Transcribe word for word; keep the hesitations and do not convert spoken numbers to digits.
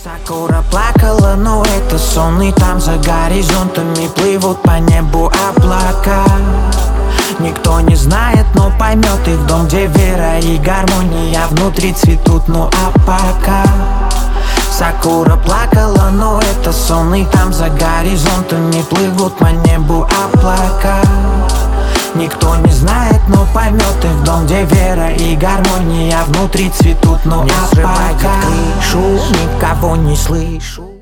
Сакура плакала, но это сон, и там за горизонтами плывут по небу облака. Никто не знает, но поймет их дом, где вера и гармония внутри цветут, ну а пока Сакура плакала, но это сон, и там за горизонтами плывут по небу облака. Никто не знает, но поймет их дом, где вера и гармония внутри цветут, ну а пока не срывает крышу, никого не слышу.